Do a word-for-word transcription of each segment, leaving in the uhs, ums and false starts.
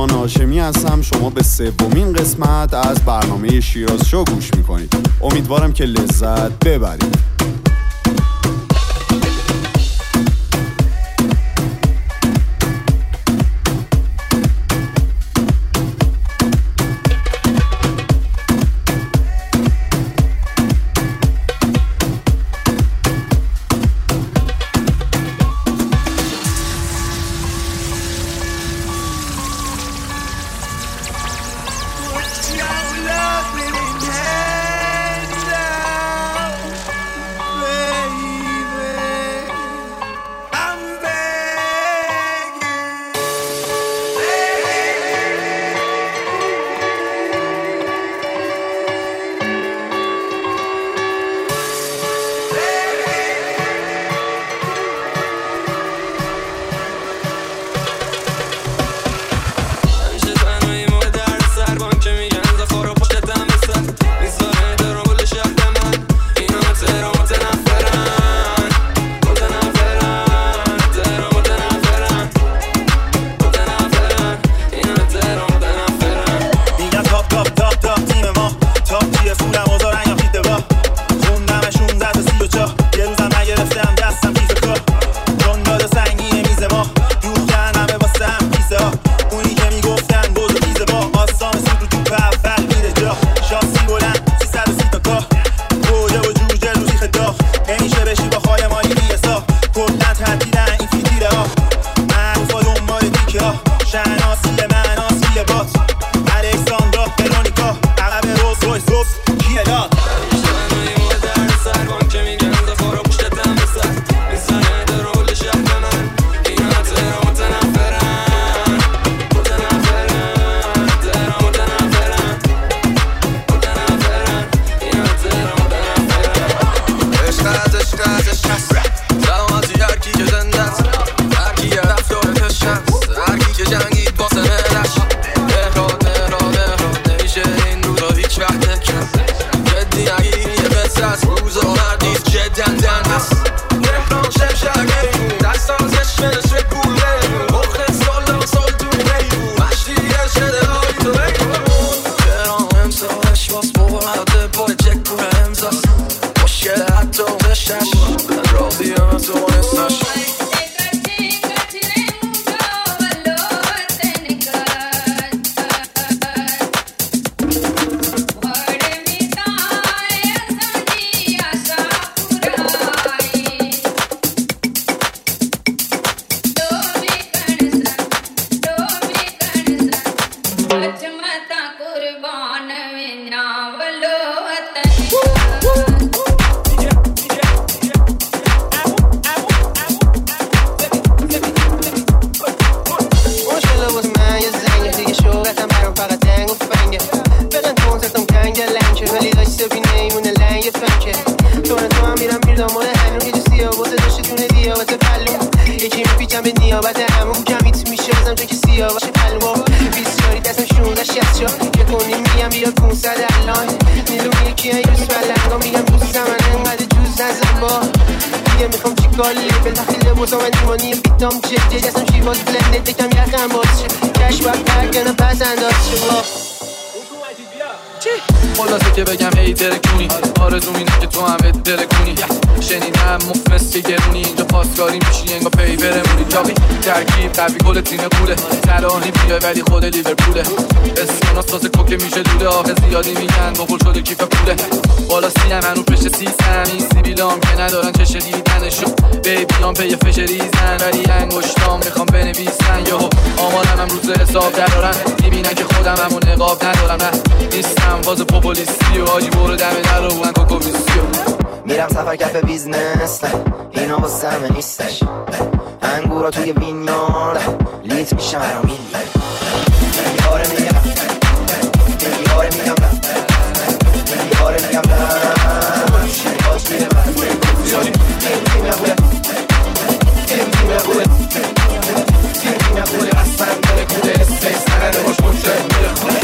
ایمان هاشمی هستم. شما به سومین قسمت از برنامه شیراز شو گوش میکنید. امیدوارم که لذت ببرید. خلاصه که بگم هی ترکونی آرزوم اینه که تو هم ترکونی شنیدم مفلس گرونی اینجا پاسکاری میشی انگار پی برمونی جاقی ترکیب قوی گل تینه پوله سرانی بیای ولی خود لیورپوله اسکانا ساز کوکه میشه دوله آخه زیادی میگن بخور شده کیف پوله بالا سیم هنو پشت سیستم این سیبیلام که ندارن چشه دیدنشو بیبیام پی فش ریزن ولی انگشتام میخوام بنویسن یهو آمادم هم روز حساب درارن میبینن که خودم همون نقاب ندارم نه نیستم باز پوپولیستی و آجی برو دمه در رو بودن کوکوویسیو میرم سفر کف بیزنس اینا با سمه نیستش انگورا توی وینیار لیت میشم رو میلی یاره میگم یاره میگم یاره میگم شریعاش میره یاری تیم نبوله تیم نبوله تیم نبوله اصلا داره کوله استیس نگرده باش کنشه میره خونه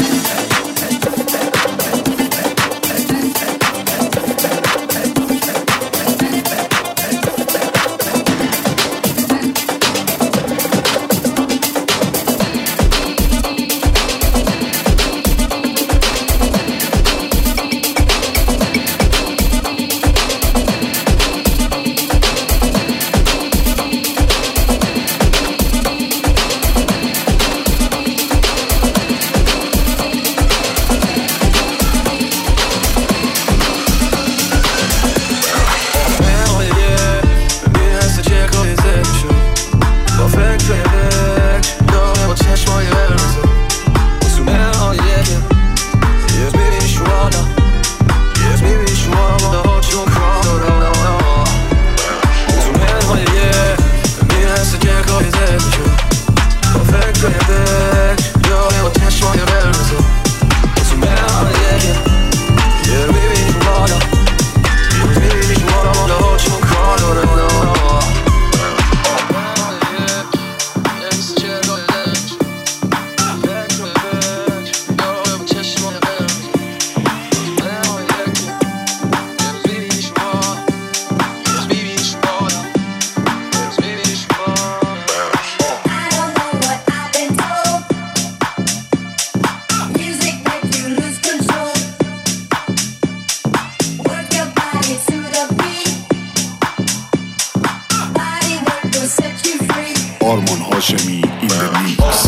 آرمان هاشمی این میکس.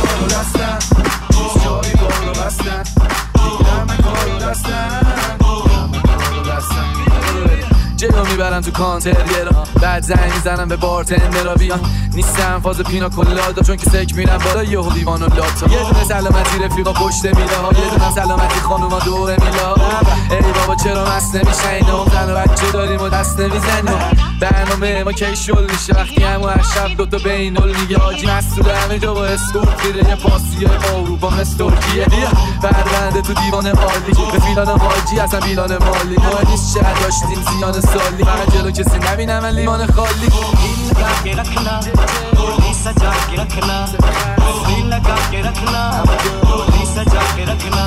جلو میبرم تو کانتریرا، بعد زنگ میزنم به بارتندرا بیان. نیستم فاز پینا کلادا چون که سک میرم بالا یهو دیوانو لاتا. یه دونه سلامتی رفیقا پشت میله ها، یه دونه سلامتی خانوما دور میله ها. ای بابا چرا مست نمیشه اینا، زن و بچه داریم و دست نمیزنیم. برنامه ما کی شل میشه وقتی همو هر شب دوتا بینول میگه آجی مسئول همه جا با اسکورت میره. یه پاسیه اروپا مثل ترکیه، بربنده تو دیوان عالی به فیلان حاجی اصلا بیلان مالی. ما نیست چه داشتیم زیان سالی، فقط جلو کسی نبینم من لیوان خالی. के रखना डोली सजा के रखना दिल लगा के रखना डोली सजा के रखना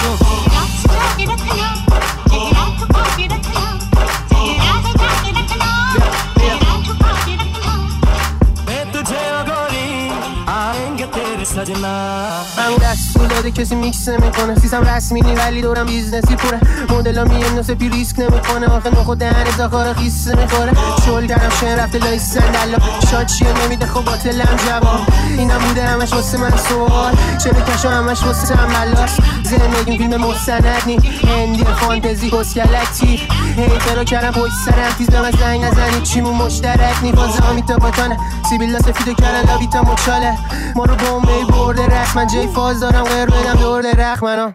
सजा के रखना तेरा छुपा के रखना तेरा सजा के रखना तेरा छुपा के रखना मैं तुझे गोरी आएंगे तेरे सजना. همون دستور داده کسی میکس نمیکنه، سیستم رسمی نی ولی دورم بیزنسی پوره. مدلا میگن نو سپی ریسک نمیکنه، آخه نخود دهن زاخار خیس میخوره. شل کردم شن رفته لای صندلا، شاد چیه نمیده خب باطلم جواب. اینم بوده همش واسه من سوال، چرا کشا همش واسه تنبلاست. زندگیم فیلم مستند نی، هندی فانتزی کسکلکی. هیترو کردم پشت سرم تیز به من زنگ نزنی چیمون مشترک نی. فاز آمیتا باتانه سیبیلا سفیدو کردن لابیتا مچاله. ما رو بومبی برده رخ، من جای فاز دارم غیر بدم دور رخ منو.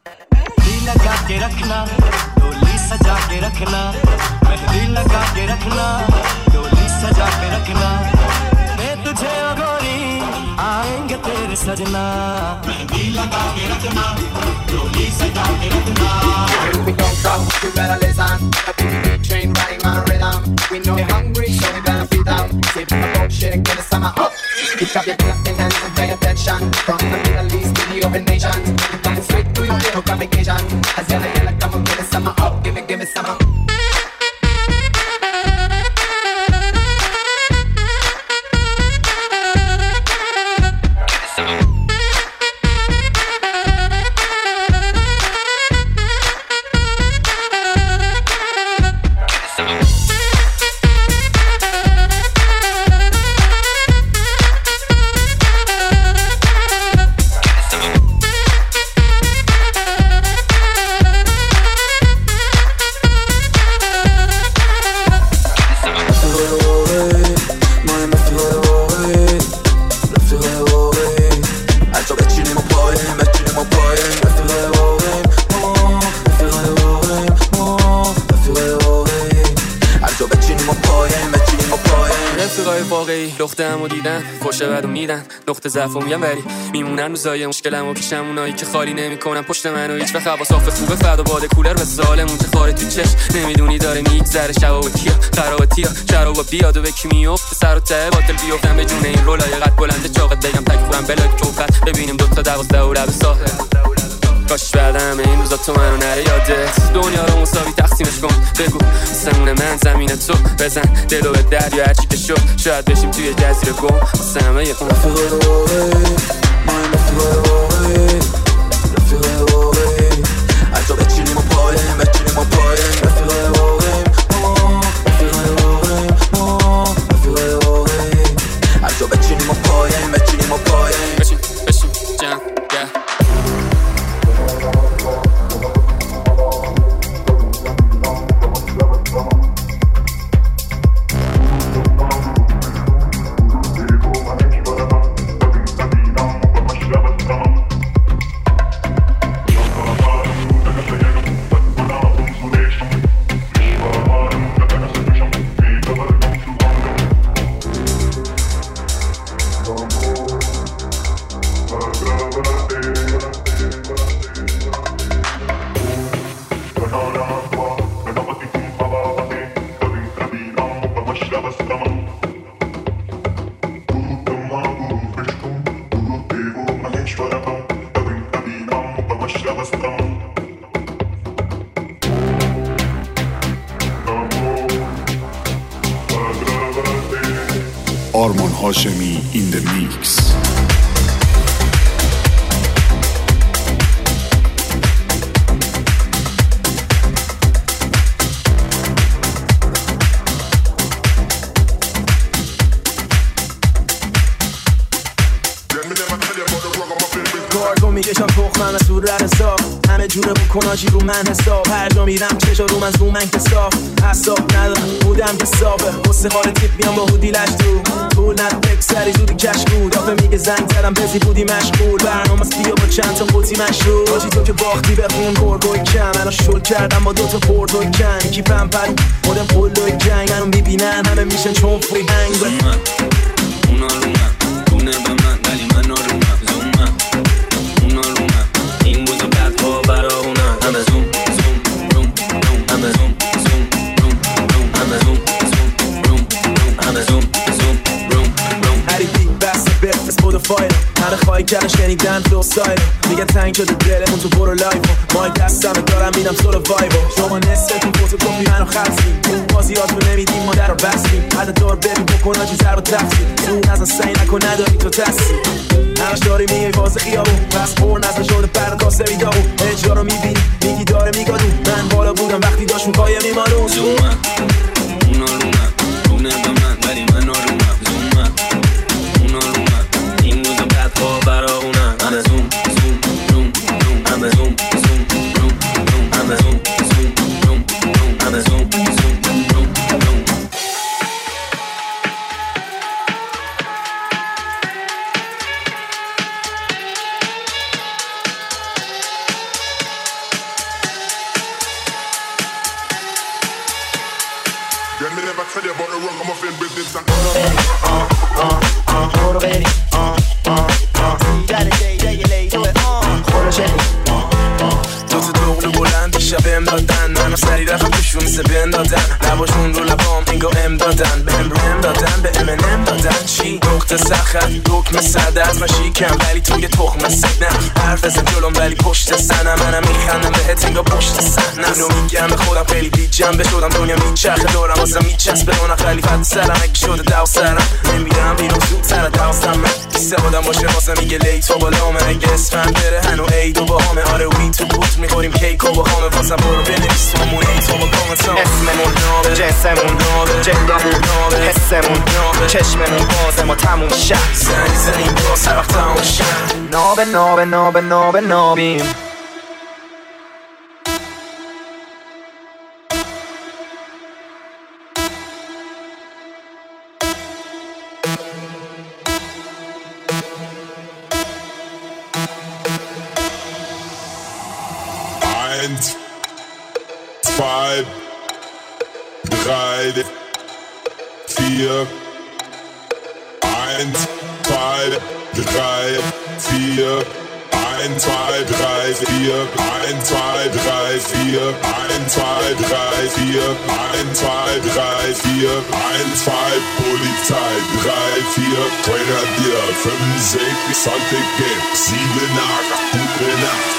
दिल लगा के रखना डोली सजा के रखना मेहंदी लगा के रखना डोली सजा के रखना मैं तुझे गोरी आएंगे तेरे सजना. मेहंदी लगा के रखना डोली सजा के रखना. We don't come, you better listen. I think we need train riding on rhythm. We know you're hungry, so we better feed them. Save the bullshit and get the summer up. Pick up your clapping hands and pay attention. From the Middle East to the open nations, we coming straight to your little vacation. As yella yella, come on, get the summer up. Give me, give me summer. دختمو دیدن خوشه بدو میدن نقطه ضعفو میگم ولی میمونن روزای مشکلمو پیشم اونایی که خالی نمیکنن پشت منو هیچ وقت هوا صاف خوبه فدا باده کولر به ظالمون که خاره تو چش نمیدونی داره میگذره شبا و کیا خراباتیا چرا بیاد و به کی میفته سر و ته باطل بیافتم به جون این رولای قد بلند چاقت بگم تک پورم بلاک چوفت ببینیم دوتا دوازده و لب ساحل. کاش بعدم این روزا تو منو نره یادت دنیا رو مساوی تقسیمش کن. بگو سمون من زمین تو بزن دلو به دریا هرچی که شد شاید بشیم توی جزیره گم واسه همه یه اون رفیقه واقعی ما این رفیقه واقعی رفیقه واقعی حتی بچینیم و پایم بچینیم و پایم رفیقه واقعی ما رفیقه واقعی ما رفیقه واقعی حتی بچینیم و پایم بچینیم و پایم بشیم بشیم جمع آرمان هاشمی in the mix. بکشم تخمم از تو رد حساب همه جوره بکن آجی رو من حساب هر جا میرم چشا رو من زومن که صاف حساب ندارم بودم که صافه حسه خاله تیپ بیام با هودی لش تو پول ند بکسری زودی کش بود آفه میگه زنگ زدم بزی بودی مشغول برنامه است بیا با چند تا قوطی مشروب آجی تو که باختی بخون گرگوی کم الان شل کردم با دوتا پردوی کن یکی پمپر مدم قلوی جنگ منو میبینن همه میشن چون فری هنگ اونا رو من دونه به من ولی من نارونم زوم من اونا رو من این بود و بعد ها برا اونم همه زوم زوم روم روم همه زوم زوم روم روم همه زوم زوم روم روم همه زوم زوم روم روم هری بیگ بس بفت اسپودفای همه خواهی کردن شنیدن فلو سایل میگن تنگ شده دلمون تو برو لایف مای دستمه دارم میدم سولو وایبو شما نصفتون فوتوکوپی منو خلصیم بازیاتو نمیدیم ما در رو بستیم حد دار بریم بکن آجی زر و تفسیم زون از سعی نکن نداری تو تستی همش داری میگه واضح خیابون پس پر نزد شده پرداست بیدابون اجرا رو میبینی میگی داره میگادون من بالا بودم وقتی داشون پای میمارون زوم من اونا رو من دونه به من ولی من نارونم زوم من اونا رو من این بود و بعد ها برا اونم همه زوم زوم روم روم همه زوم زوم روم روم همه زوم زوم روم روم همه زوم زوم روم روم Girl, me never tell you about the rock, I'm a film business and uh, uh, uh, برو بریم uh, uh, uh. دیگر دیگه یه لیتوه خورو شدیم دو تا دوغلو بلند شب ام دادن منو سری رفتم توشون سه بند دادن لباشون رو لبام انگا ام دادن به ام رو ام دادن به ام ام دادن چی؟ نقطه سخت دکمه صد از مشیکم ولی توی تخمه سکنم حرف از جلوم ولی پشت سنم منم میخندم بهت انگا پشت سنم اینو میگم به خودم خیلی بی جنبه شدم دنیا میچرخه دورم واسه میچسبه اون خلیفت سرم اگه شده دو سرم نمیرم بیرون زود سر دوستم من بیسته بودم باشه واسه میگه لیتو بالامه اگه اسفم بره هنو ایدو با همه آره وی تو بوت میخوریم کیکو با همه واسه برو بنویس تو همون ایتو با کامنتام اسممون نابه جنسمون نابه جلدمون نابه حسمون نابه چشممون بازه ما تموم شد زنی زنیم باز هر وقت تموم شد نابه نابه نابه نابه نابیم eins, zwei, drei, vier. Eins, zwei, drei, vier. Eins, zwei, drei, vier. Eins, zwei, drei, vier. Eins, zwei, drei, vier. Eins, zwei, drei, vier. Eins, zwei, Polizei. Drei, vier, Grenadier. Fünf, sechs, Santig, sieben, acht, gute Nacht.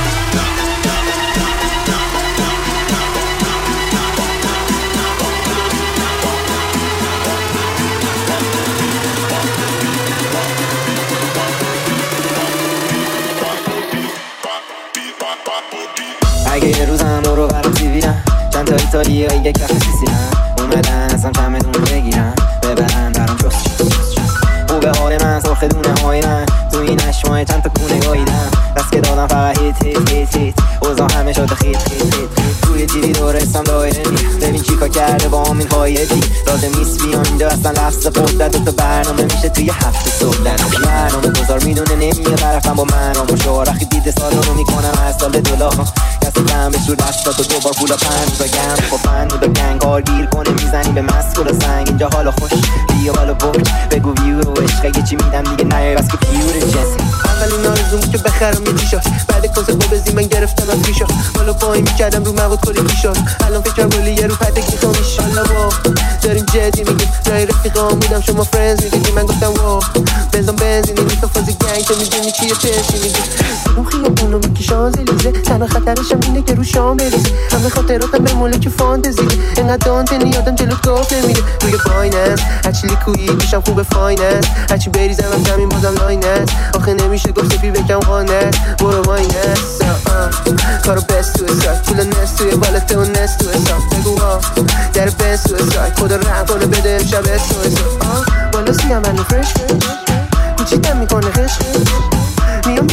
اگه یه روزم برو برام تیویرم چند تا ایتالیایی یک کف سیسیرم اومدن ازم چمدون رو بگیرم ببرن برام جست او به حال من سرخ دونه هاییدن تو این اشمای چند تا کونه گاییدن دست که دادم فقط هیت هیت هیت هیت اوزا همه شده خیت خیت خیت توی تیوی دورستم دایره میخ ببین چیکا کرده با همین هایدی لازم نیست بیان اینجا اصلا لحظه قدرت دو تا برنامه میشه توی هفته صبح در برنامه گذار میدونه نمیه طرفم با من و مشارخی دیده سالانو میکنم هر سال دولاها کسی کم به شور دستات و دوبار پولا پنج بگم خب من و گنگ کار گیر کنه میزنی به مسکول و سنگ اینجا حالا خوش بیا بالا برج بگو ویو و عشقه یه چی میدم دیگه نیای بس که پیور جنسی اولین آرزوم که بخرم یه تیشارت بعد کنسرت با بزی من گرفتم از پیشا بالا پایین میکردم رو مغود کلی پیشارت الان فکرم گلی یه رو پدک میخوام ایشالله وا داریم جدی میگیم رای رفیقام میدم شما فرنز میگی من گفتم وا بزن بنزینی میتا فاز گنگ تو میدونی چیه چشی میگی اون خیابونو میکی شانزلیزه تنها خطرشم اینه که رو شام بریزه همه خاطراتم به مولک فانتزی اینقدر دانتنی یادم جلو گاف نمیره روی باینست هرچی لیکویی پیشم خوب فاینست هرچی بریزم از زمین بازم لاینست آخه نمیشه گفت سفی بکم خانست برو واینست کارو بست تو اسای پول نست توی بالت و نست تو اسای بگو ها در بست تو اسای خدا رحم کنه بده امشب است تو اسای بالا سیم منو فرش کوچیتم میکنه خشک میام بیرون رو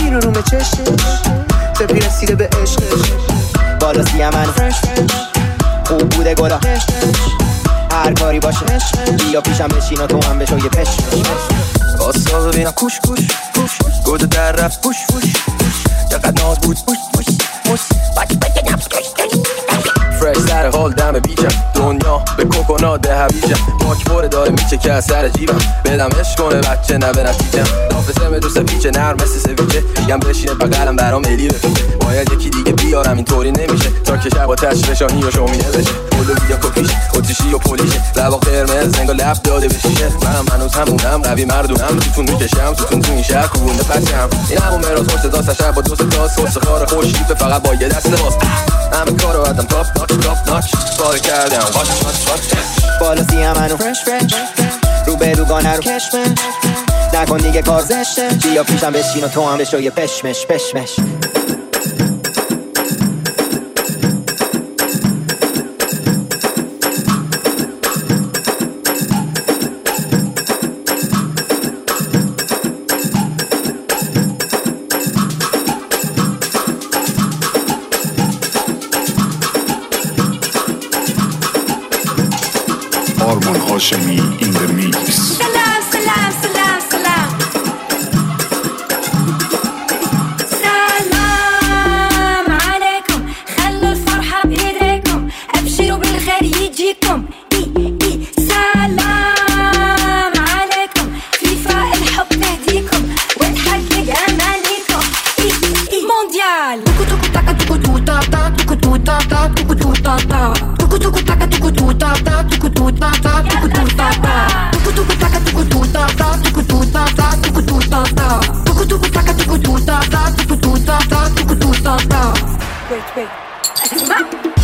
چشش سپی رسیده به عشقش بالا سیه من فرش فرش خوب بوده گلا هر کاری باشه بیا پیشم بشین و تو هم بشو یه پش آسا ببینم کوش کوش کوش گوده در رفت پوش پوش چقدر ناز بود پوش پوش پوش بک بک نفس کش فرش سر حال دم بیچم دنیا به کوکونات هویجم باک باره داره میچه که از سر جیبم بدم عشق کنه بچه نه به نتیجم دافزه me دوست پیچه نرم مثل سویچه میگم بشینه بقلم برام الی بفیچه باید یکی دیگه بیارم اینطوری نمیشه تا که شب آتش فشانی و شومینه بشه کلو ویدیا کپیشه اتیشی و پولیشه لبا قرمز انگا لب داده به شیشه منم هنوز همونم قوی مردونم توتون میکشم توتون تو این شهر کوبونده پشم این همون مراز خوش داست شب با دوست داست خوش خار خوشیفه فقط با یه دست باز همه کارو آدم تاپ ناچ تاپ ناچ کار کردم واش واش واش بالا سیه منو فرش فرش رو به روگانه رو کشمش نکن دیگه کار زشته بیا پیشم بشین و تو هم بشو یه پشمش پشمش آرمان هاشمی in the mix. سلام سلام سلام سلام سلام عليكم خلوا الفرحة بإيديكم أبشروا بالخير يجيكم إي إي سلام عليكم فيفا الحب تهديكم وتحقق أمانيكم إي إي مونديال توكو توكو تاكا توكو تو تا تا توكو تو تا تا توكو تو تا تا توكو توكو تاكا توكو تو تا تا توكو تو تا تا توكو تو تا تا توكو توكو تاكا توكو تو تا تا توكو تو تا تا توكو تو تا تا توكو توكو تاكا توكو تو تا تا توكو تو تا تا توكو تو تا تا wait wait اسمع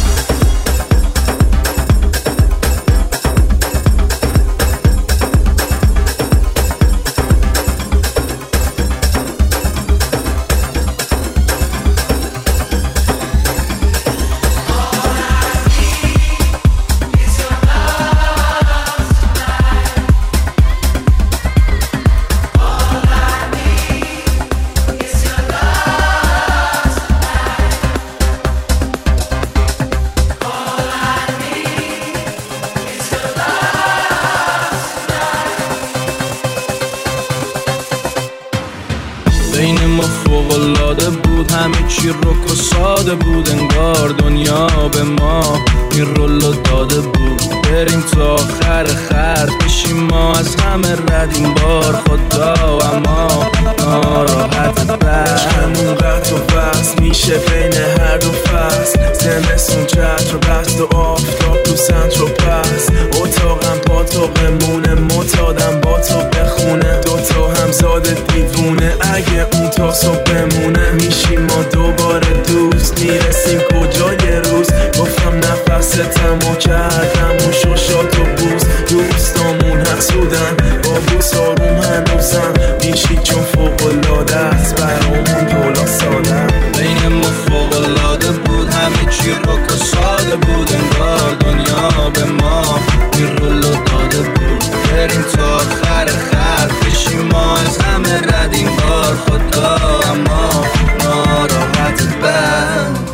بین ما فوق‌العاده بود همه چی رک و ساده بود انگار دنیا به ما این رولو داده بود بریم تا آخر خرد بشیم ما از همه رد این بار خدا اما ناراحت عشقمون قطع و بست میشه بین هر دو فصل زمستون چتر و بست و آفتاب تو سنتر و پس اتاقم با تو بمونه متادم با تو بخونه دوتا همزاد دیوونه اگه اون تا صبح بمونه میشیم ما دوباره دوست میرسیم کجای روز گفتم نفستم و کردم و شوشات و بوز دوستامون حسودن با بوس آروم هنوزم میشی چون فوق‌العاده است برامون دولا ساده بین ما فوق‌العاده بود همه چی رک و ساده بود انگار دنیا به ما این رولو داده بود بریم تا آخر خرد بشیم ما از همه رد این بار خدا اما ناراحت بند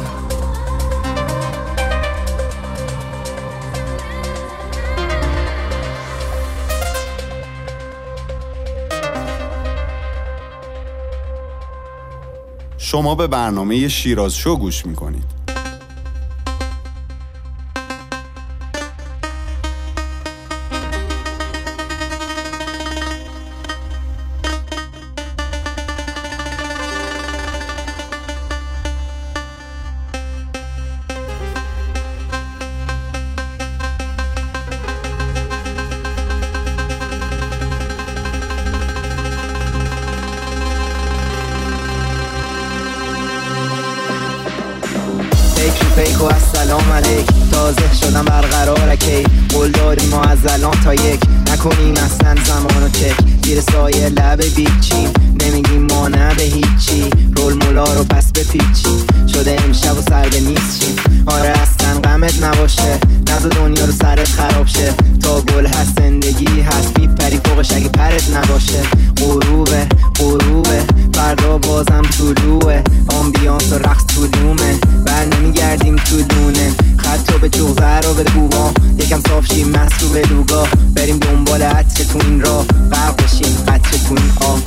شما به برنامه شیراز شو گوش میکنید. بیکو السلام علیک تازه شدم برقرار کی قول داریم ما از الان تا یک نکنیم اصلا زمانو چک زیر سایه لب بیچیم نمیگیم ما نه به هیچی رول مولا رو پس به پیچی شده امشب و سر به نیستیم آره اصلا غمت نباشه نزد دنیا رو سرت خراب شه تا گل هست زندگی هست میپری فوقش اگه پرت نباشه غروبه غروبه فردا بازم طلوعه، آمبیانس و رقص طلومه، بر نمیگردیم تو دونه، خط به جوزه رو بده بوها، یکم صاف شیم مست رو بدوگاه، بریم دنبال عطر تو این راه، غرق بشیم عطر تو این آه.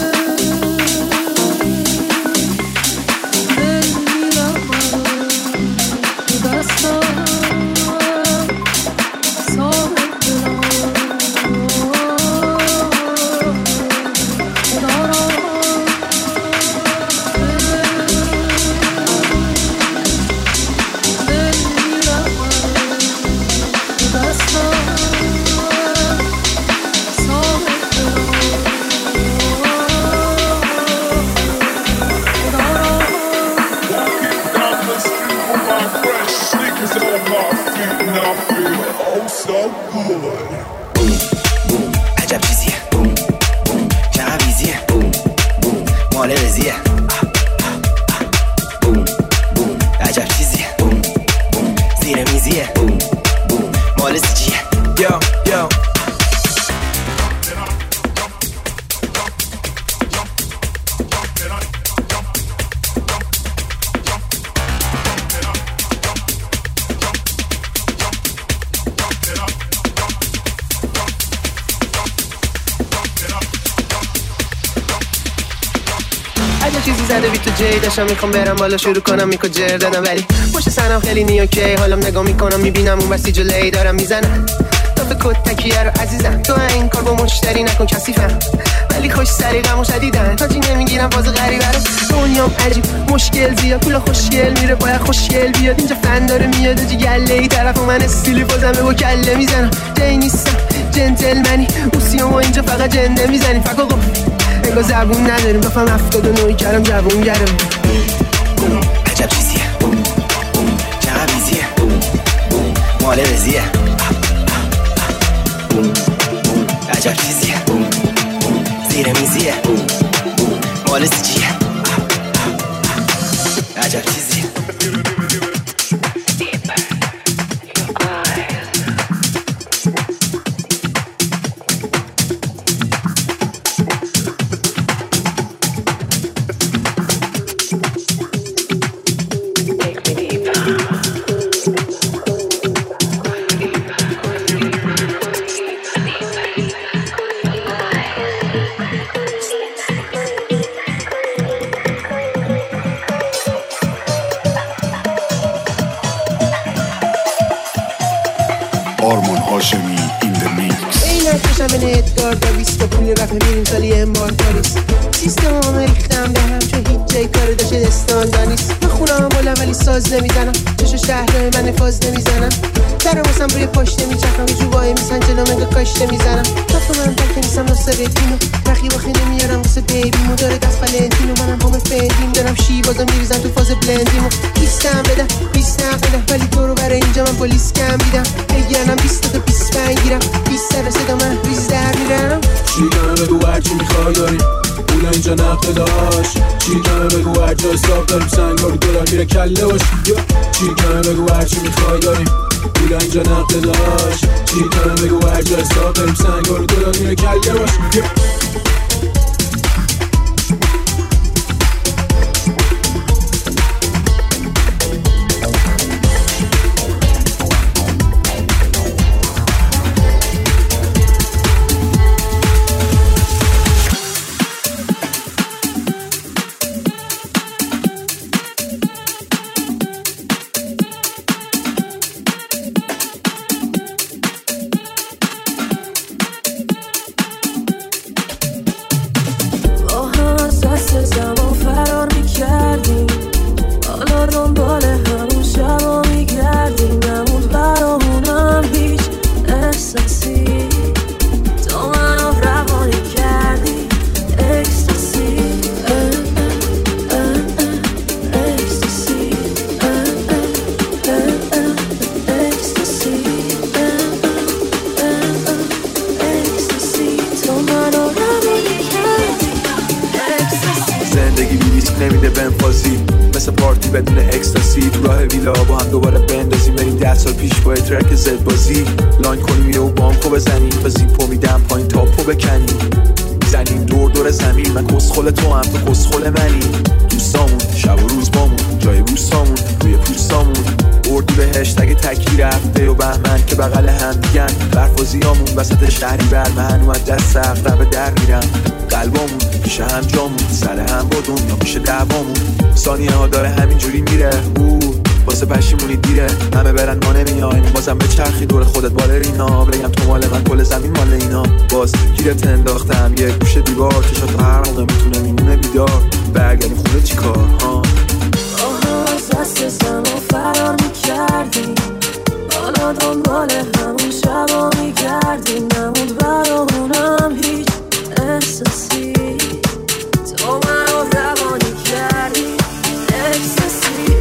داشتم میخوام برم بالا شروع کنم میکو جر دادم، ولی پشت سرم خیلی نیوکی، حالم نگاه میکنم میبینم اون برسی جلوی دارم میزنم تا کت تکیه رو عزیزم، تو این کار با مشتری نکن کثیفم، ولی خوش سلیقه‌م و شدیدن تاجی نمیگیرم باز غریبه رو، دنیام عجیب مشکل زیاد پولا خوشگل میره باید خوشگل بیاد، اینجا فن داره میاد آجی گله ای طرف و من استیلی بازمه با کله میزنم، جای نیستم جنتلمنی اوسیوم و اینجا فقط جنده میزنیم فکر گفت انگار زبون نداریم بفهم هفتاد و نوی کردم جوون گرم. عجب چیزیه چقدر بیزیه مال رزیه، عجب چیزیه زیر میزیه مال سیچیه، عجب چیزیه آرمان هاشمی این the mix. این نکشم به ادگار دا بیستا پول رفه میریم سالی امبار پاریس، سیستم هم ریختم به هم چون هیچ جای کار داشته دستان دانیست، من خونم بالا ولی ساز نمیزنم، چشو شهرهای من فاز نمیزنم، درم واسم روی پاشت نمیچرخم، یه جوبایی میسن جلو منگا کاشت نمیزنم، تاکو من تاکه نیستم راست ردینو، رخی باخی نمیارم واسه بیبیمو، داره دست فلنتینو، منم همه فندیم دارم شیبازم میریزم تو فاز بلندیمو، بیستم بدم بیستم بدم ولی تو رو برای اینجا من پلیس کم بیدم، بگیرنم بیست تا بیست پنج گیرم، بیست سر صدا من ریز در میرم، چی کنم بگو هرچی میخوای داریم اولا اینجا نقد داشت، چی کنم بگو هر جا حساب داریم سنگاری دلار میره کله باش، چی کنم بگو هرچی میخوای داریم اولا اینجا نقد داشت، چی کنم بگو هر جا حساب داریم سنگاری دلار میره کله باش. نمیده بهم فازی مثل پارتی بدون اکستاسی، تو راه ویلا با هم دوباره بندازیم بریم ده سال پیش با ترک زد بازی، لاین کنیم یه و بامکو بزنیم و زیپو میدم پایین تاپو بکنیم، منیم دور دور زمین. من کسخل تو هم تو کسخل منی. دوستامون شب و روز بامون جای بوستامون روی پوستامون. اردو بهشت اگه تکی رفته و بهمن که بغل هم دیگن. برفازیامون وسط شهری بر من اومد دست اقرب در میرم. قلبامون پیش هم جامون سر هم با دنیا پیش دعوامون. ثانیه ها داره همینجوری میره او واسه پشیمونی دیره. همه برن ما نمیایم بازم به چرخی دور خودت بالرینا. بگم تو مال من کل زمین مال اینا. باز گیرت انداختم یه گوشه دیوار چشات تو هر موقع میتونه میمونه بیدار. برگردیم خونه چی کار ها آها از دست زمان فرار میکردیم. حالا دنبال همون شبا میگردیم. نمود برامونم هیچ احساسی. تو منو روانی کردی احساسی.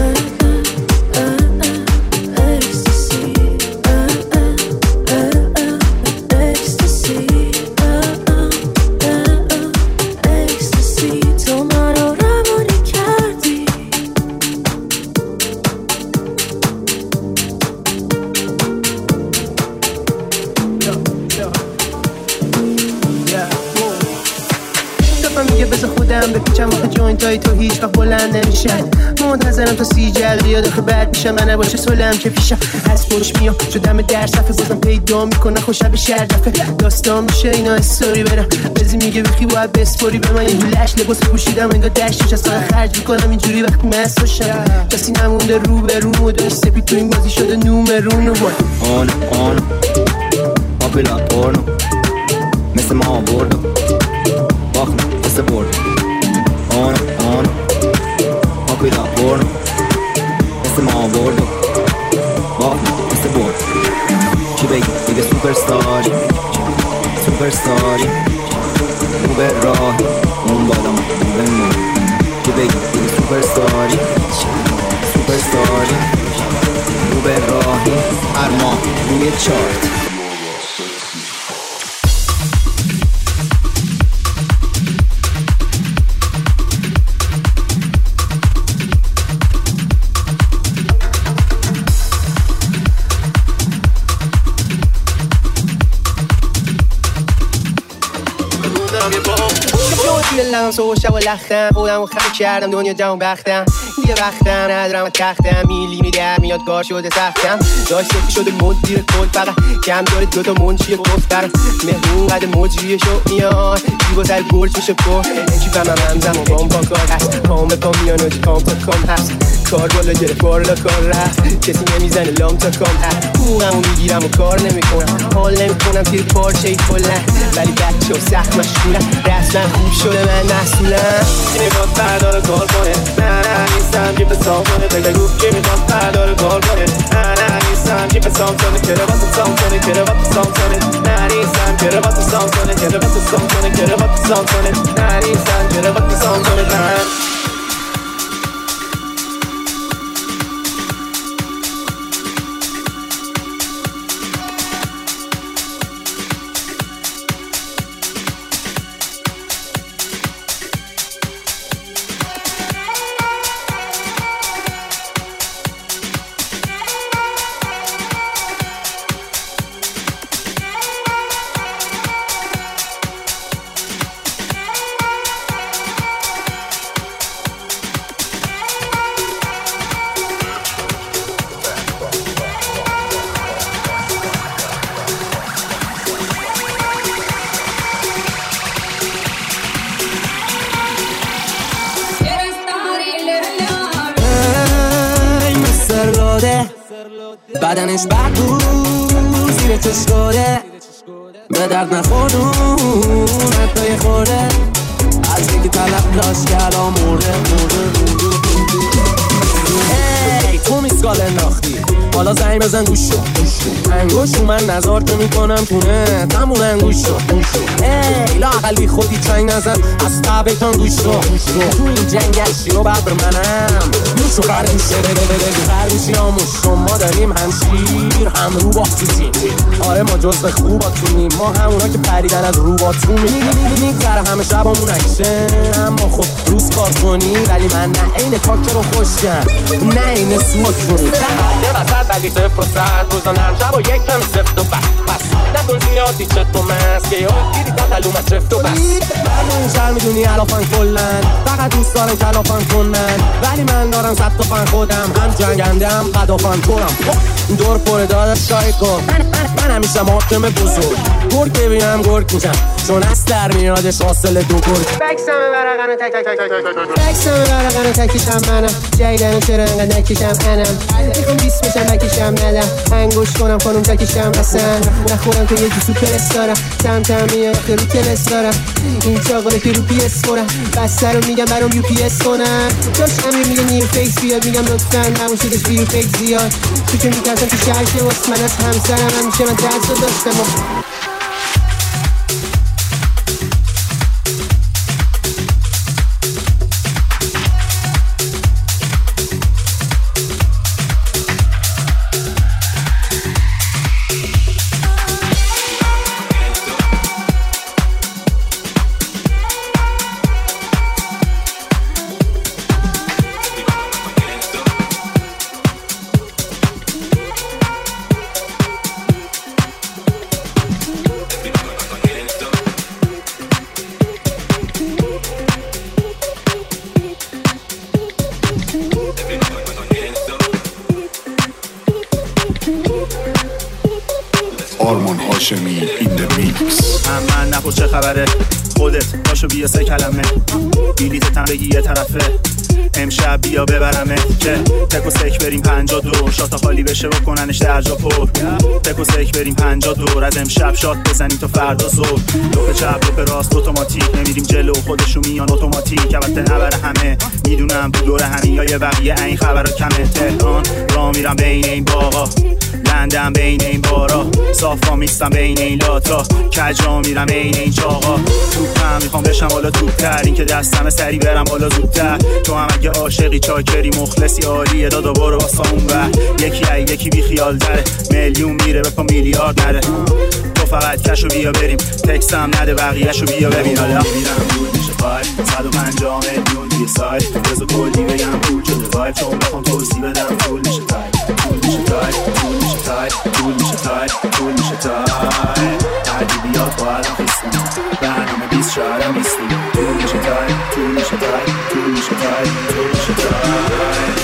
بپیچم وقت جوینت های تو هیچ وقت بلند نمیشن. منتظرم تا سی جلقی یا داخل بعد میشم. من نباشه سلم که پیشم از پرش میام شدم در صفحه. بازم پیدا میکنه خوشم به شرجفه. داستان میشه اینا استوری برم. بزی میگه بخی باید بسپوری به من. یه جولش لباس پوشیدم انگار دشتش از ساقه خرج میکنم اینجوری وقتی مست باشم. کسی نمونده رو به رو مدرش سپید تو این بازی شده نومرون. آن آن آپیلا پورنو مثل ما بردو باخم مثل برد. آن آن آپیلا پورنو مثل ما بردو باخم مثل برد. چی بگی دیگه سوپرستاری سوپرستاری رو به راه اون بالا ما رو به نور. چی بگی دیگه سوپرستاری سوپرستاری رو به راهی هر ماه روی چارت. دلم سو شب و لختم خودم و خفه کردم دنیا جمع بختم. یه وقتم ندارم و تختم میلی میدم میاد کار شده سختم. داشت سفی شده مدیر کل فقط کم داره دوتا منچی گفتر. مهمون قد مجریه شو میاد جیبا سر گل چوشه پر. چی فهمم همزم و بام با کار هست. کام پا میان و چی کام تا کام هست. کار بالا گرفت بالا کار رفت. کسی نمیزنه لام تا کام هست. حقوقمو میگیرم و کار نمیکنم. حال نمیکنم تیر پارچه ای کلن. ولی بچه و سخت مشغولم. رسما خوب شده من محصولم. کی میخواد پردار کار کنه؟ نه نه نیستم که بسام کنه. بگو کی میخواد پردار کار کنه؟ نه نه نیستم که بسام کنه. کروات سام کنه کروات سام کنه. نه نیستم کروات سام کنه کروات سام کنه کروات سام کنه. نه نیستم کروات سام کنه. نه بدنش بدبو زیر چشکاره به درد نخوردون حتی خورده از اینکه طلب داشت که الان مرده مرده مرده. ای تو میسکال انداختی حالا زنگ بزن گوش شو انگوش من نظار که میکنم تونه تمون انگوش شو. ای لااقل بی خودی چنگ نزن از تبیتان گوش شو. تو این جنگشی رو ببر منم میشو خرگوشه خرگوشی آموش شما داریم همشیر هم رو باختیم. آره ما جزو خوباتونیم ما همونا که پریدن از رو باتونیم. میگذره همه شبامون اکشن اما خب روز کار کنی ولی من نه این کاکه رو خوشگم نه این سوک کنی یه وسط ولی صفر و صد روزانم شب و یک کم سفت و بس نکن زیادی چه تو مست که یاد دیدی تطلومت رفت و بس مردم شهر میدونی علافن کلن فقط دوست دارن کلافن کنن ولی من دارم صد تا فن خودم هم جنگنده هم قدافن کنم دور پره دادش شای کن من, من, من همیشه محکم بزرگ گرگ ببینم گرگ میشم چون از در میادش حاصل دو گرگ بکسم برقن و تک تک تک تک تک بکسم برقن و تکیشم منم جایدن و چرا انقدر نکیشم انم میخوام بیست میشم بکیشم ندم انگوش کنم خانم تکیشم اصلا نخورم که یه جسو پرس دارم تم تم میاد که رو تلس دارم این چاقاله که رو پی اس خورم بسته رو میگم برام یو پی اس کنم جاش امیر میگه نیو فیکس بیاد میگم لطفا نموشیدش بیو فیکس زیاد تو که میکردم که شهر که واسه من از همسرم همیشه من درس رو داشتم آرمان هاشمی این د میکس. من نپرس چه خبره خودت باشو بیا سه کلمه بیلیتتم بگی یه طرفه امشب بیا ببرمه که تک و سک بریم پنجاه دور شاتا خالی بشه بکننش درجا پر تک و سک بریم پنجاه دور از امشب شات بزنیم تا فردا صبح لوپ چپ لوپ راست اتوماتیک نمیریم جلو خودشون میان اتوماتیک البته نبره همه میدونم تو دور همین یا یه بقیه این خبرا کمه تهران را میرم بین این باغا لندن بین این بارا صافا میستم بین این لاتا کجا میرم بین این چاقا توپم میخوام بشم بالا توپتر این که دستم سری برم بالا زودتر تو هم اگه عاشقی چاکری مخلصی عالیه دادا برو واسه اون و یکی ای یکی بی خیال داره میلیون میره به پا میلیارد نره تو فقط کشو بیا بریم تکستم نده بقیهشو بیا ببین حالا میرم دور میشه فایل صد و پنجاه میلیون توی سایت بزا کلی بگم پول شده وایب چون بخوام توضیح بدم طول میشه تایپ طول میشه تایپ طول میشه تایپ طول میشه تایپ طول میشه تایپ هرگی بیاد باید هم خیستیم برنامه بیست شهرم نیستیم طول میشه تایپ طول میشه تایپ طول میشه تایپ طول میشه تایپ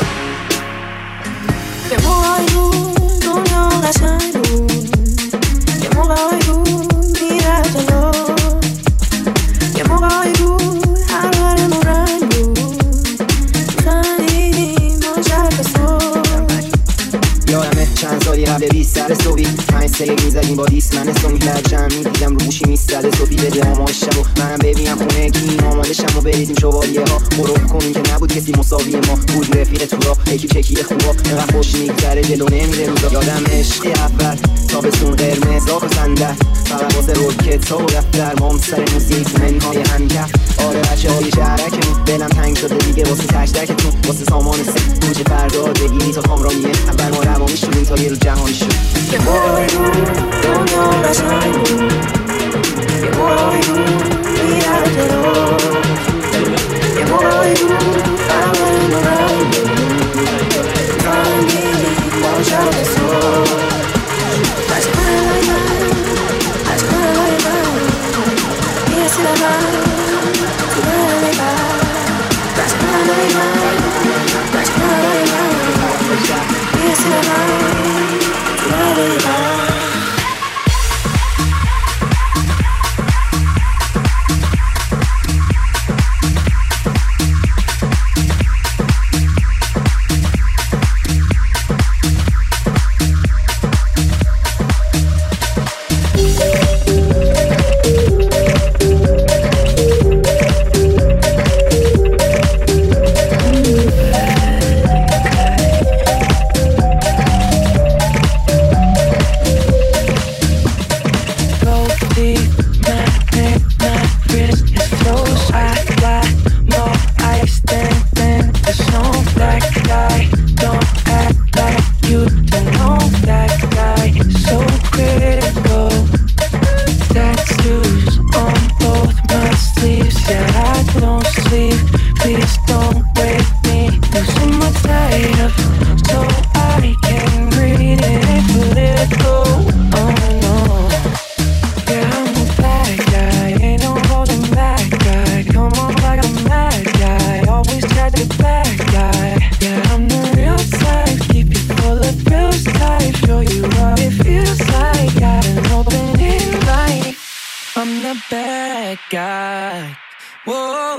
یه موقعی بود دنیا قشنگ بود یه موقعی بود میره جلو یه موقعی بود هر برمون رنگ بود خندیدیم ما شب صبح یادمه چند سالی قبل بیست سر صبحی پنج سیگ میزدیم با دیست من اسم میکرد جمع میدیدم رو موشی میستده صبحی بده آماش شب و منم ببینم خونه کی آماده شم و بریدیم شوالیه ها مروب کنیم که نبود کسی مساوی ما بود رفیق تو را یکی چکی خوبا اینقدر خوش میگذره جلو نمیره روزا یادم عشق اول تابستون قرمز راه و صندل فقط واسه روکت ها و دفتر مام سر موسیقی منهای همیکر آره بچه های شهرکمون دلم تنگ شده دیگه واسه تشتکتون واسه سامان سه کوچه فرداد بگیری تا کامرانیه اول ما روامی شدیم تا یه رو جهانی شد یه موقعی بود دنیا قشنگ بود یه موقعی بود میره جلو یه موقعی بود همه رنگ بود خندیدیم با شب صبح عشقای من عشقای من یه سلام تو دل من عشقای من عشقای من یه سلام تو دل من bad guy. Whoa.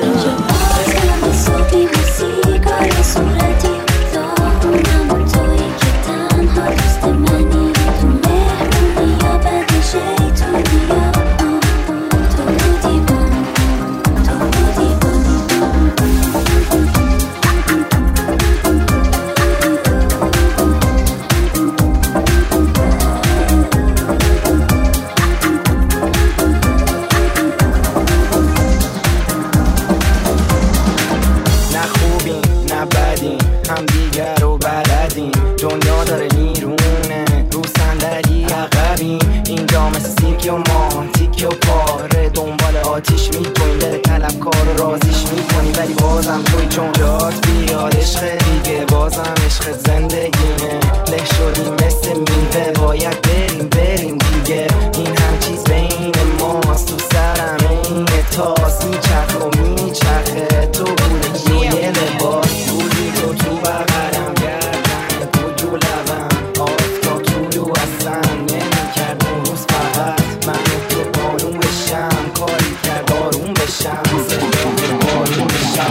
آتیش میکنی دل طلب کار رو رازیش میکنی ولی بازم توی چون جات بیاد عشق دیگه بازم عشق زندگیمه له شدیم مثل میوه باید بریم بریم دیگه این هم چیز بین ماست تو سرم اینه تاس میچرخ و میچرخه تو بودی روی لباس بودی تو تو بغلم گردن تو تو لبم آفتاب تو رو اصلا نمیکرد اون روز فقط من تو بارون بشم کاری کرد آروم بشم زندگی بارون بشم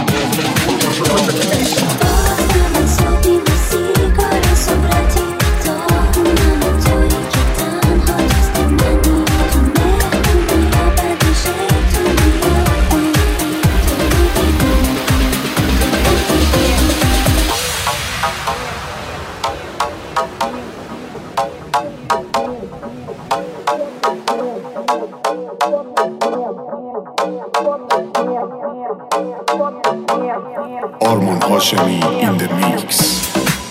Arman Hashemi in the mix.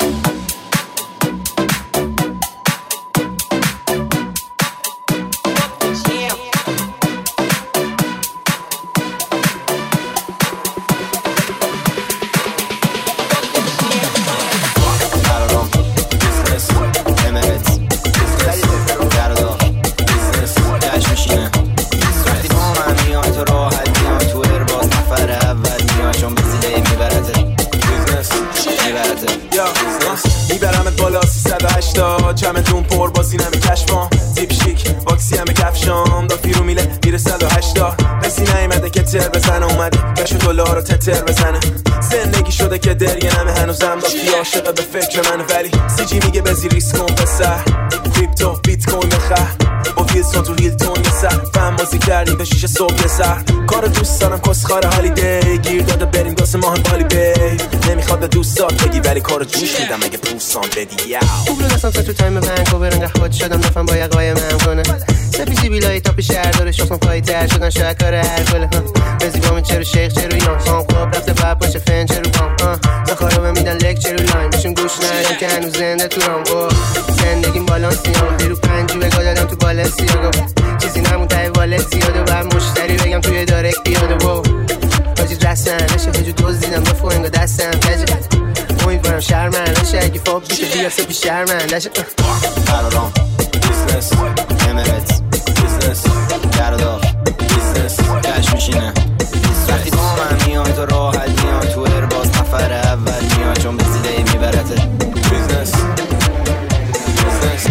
چمتون پر بازی نمی کشفام تیپ شیک باکسی همه کفشام دا فیرو میله میره صد و هشتا کسی نیمده که تر بزنه اومدی بشو دلار رو تتر بزنه زندگی شده که درگه نمه هنوزم دا فی عاشقه به فکر منه ولی سی جی میگه بزی ریسک کن پسر کریپتو بیت کوین بخر با ویلسون تو هیلتون یه سر فهم بازی کردیم به شیشه صبح یه سر کار دوست دارم کسخار حالی دی گیر داده بریم دوست ماه بالی بی نمیخواد به دوستات بگی ولی کارو جوش میدم اگه پوسان بدی یاو خوب رو دستم تو تایم ونکوور انقدر خود شدم دفعه با یه قایم هم کنه سپیسی بیلای تاپ شهر داره شخصم پایی تر شدن شاید کار هر کله بزی با من چرو شیخ چرو ایران سام خواب رفته باید باشه فن چرو بام زخارا میدن لک چرو لاین بشون گوش ندارم که هنوز زنده تو رام زندگیم بالانسی هم دیرو پنجو بگاه دادم تو بالنسی چیزی نمون تایی والت زیاده باید مشتری بگم توی دارک بیاده و باجی رسن نشه هجو دوز دیدم بفو انگا دستم تجه امیدوارم شرمن نشه اگه فاب بیشه بیار سپی شرمن نشه قرارام بیزنس امرت بیزنس گردار بیزنس کش میشینه وقتی با من میای تو راحت میای تو ارباز نفر اول میای چون بزیده میبرته بیزنس بیزنس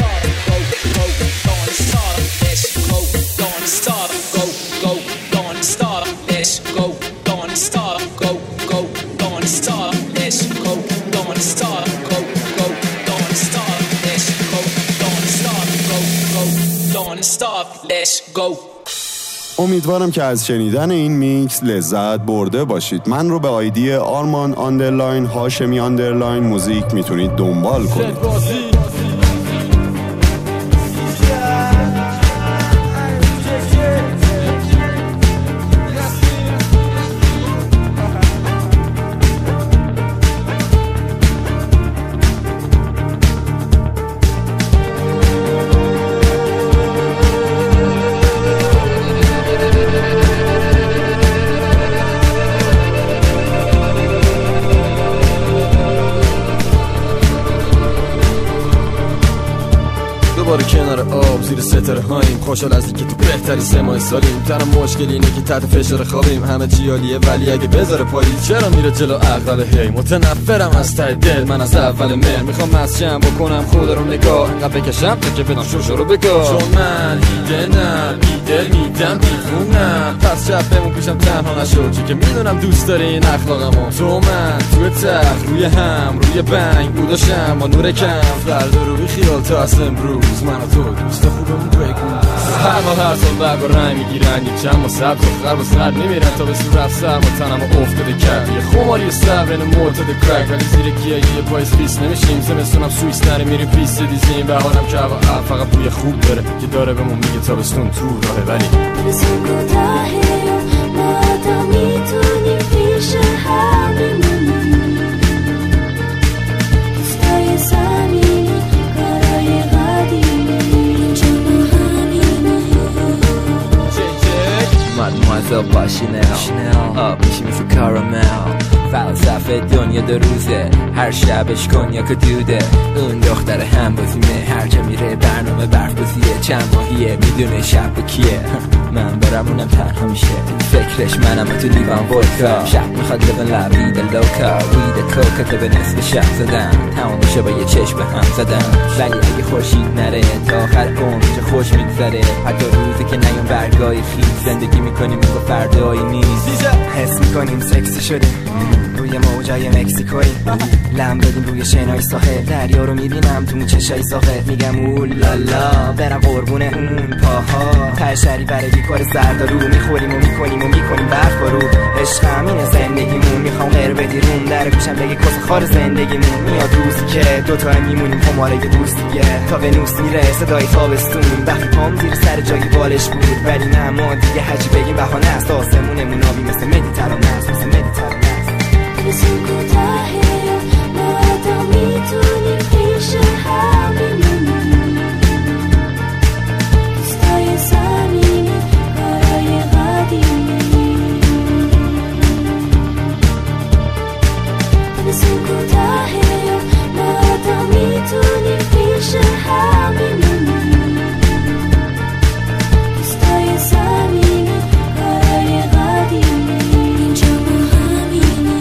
امیدوارم که از شنیدن این میکس لذت برده باشید. من رو به آیدی آرمان آندرلاین هاشمی آندرلاین موزیک میتونید دنبال کنید. دوباره کنار آب زیر ستاره هاییم، خوشحال از اینکه تو بهترین سه ماه سالیم. تنها مشکل اینه که تحت فشار خوابیم، همه چی عالیه ولی اگه بذاره پاییز چرا میره جلو عقل؟ هی متنفرم از ته دل، من از اول مهر میخوام مسجم بکنم خدا رو نگاه، انقدر بکشم تا که بدم شوشو رو بگاه. چون من دیده نه بیدل میدم دیوونم، پس شب بمون پیشم تنها نشو، چون که میدونم دوست داری این اخلاقمو. تو من توی تخت روی هم روی بنگ بوداشم با نور کم، فردا رو بی خیال تا از امروز من و تو دوست خوبمون بگو. هر ماه هر سال برگ و رنگ میگیرن، یک چند ما سبز و خرب و سرد میمیرن تا به صورت سرما تنم افتاده کرد. یه خماری صبر این معتاد کرک، ولی زیر گیاه یه پایز خیس نمیشیم. زمستونم سوئیس نره میریم پیست دیزیم، بهارم که هوا فقط بوی خوب داره که داره بهمون میگه تابستون تو راهه. ولی تابستون کوتاهه مادام میتونیم پیش هم بمونیم، دوستای صمیمی کارای قدیمی اینجا با همینه. Mademoiselle با شنل آب میشی مثل کارامل، فلسفه دنیا دو روزه، هر شبش کنیاک دوده. اون دختر هم بازیمه، هر جا میره برنامه برف بازیه. چند ماهیه میدونه شب با کیه، من برم اونم تنها میشه. فکرش منم تو لیوان ودکا، شب میخواد لبن لبید لوکا، وید کوکا تا به نصف شب زدن، تمام میشه با یه چشم به هم زدن. ولی اگه خورشید نره تا آخر عمر چه خوش میگذره، حتی روزی که نیام برگای خیز زندگی میکنیم با فردایی نیست. حس میکنیم سکسی شده روی موجای مکزیکویی، لم دادیم روی شنای ساحل، دریا رو میبینم تو چشای ساحل، میگم اولالا برم قربون اون پاها. پشری برای بیکار زردارو میخوریم و میکنیم و میکنیم برف بارو. عشق همینه زندگیمون، میخوام غیر بدی روم در گوشم بگی کس خار زندگیمون. میاد روزی که دوتا میمونیم پماره دوستیه، تا به نوس میره صدای تابستون. وقتی پام زیر سر جایی بالش بود، ولی نه ما دیگه هرچی بگیم بهانه است. آسمونمون آبی مثل مدیترانه است، مثل مدیترانه است. تابستون کوتاهه مادام میتونیم پیش هم بمونیم، دوستای صمیمی کارای قدیمی. تابستون کوتاهه مادام میتونیم پیش هم بمونیم، دوستای صمیمی کارای قدیمی اینجا با همینه.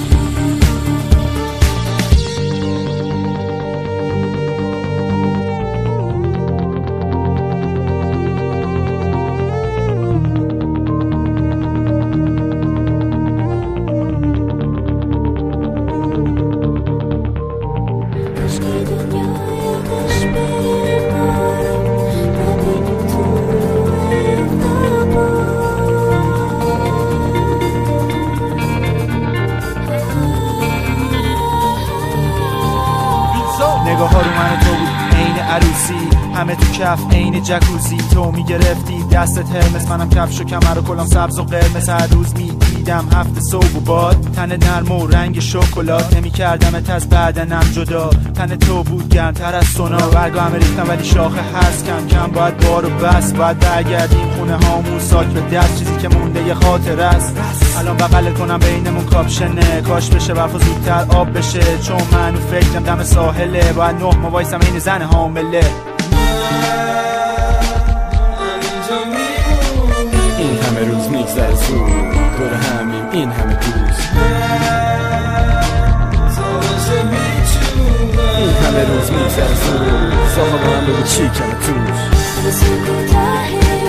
نگاه ها رو من و تو بود عین عروسی، همه تو کف عین جکوزی. تو میگرفتی دستت هرمس، منم کفش و کمر و کلام سبز و قرمز. هر روز میدیدم هفت صبح و باد، تن نرم و رنگ شکلات. نمیکردمت از بدنم جدا، تن تو بود گرمتر از سونا. برگا همه ریختم ولی شاخه هست، کم کم باید بارو بس. باید برگردیم خونه هامون ساک به دست، چیزی که مونده یه خاطر است. الان بغلت کنم بینمون کاپشنه، کاش بشه برف و زودتر آب بشه. چون من و فکرم دم ساحله، باید نه ما وایسم این زن حامله. این همه روز میگذره زود، دور همیم این همه دوست. این همه روز میگذره زود، ساخه با هم بگو چی کمه توش.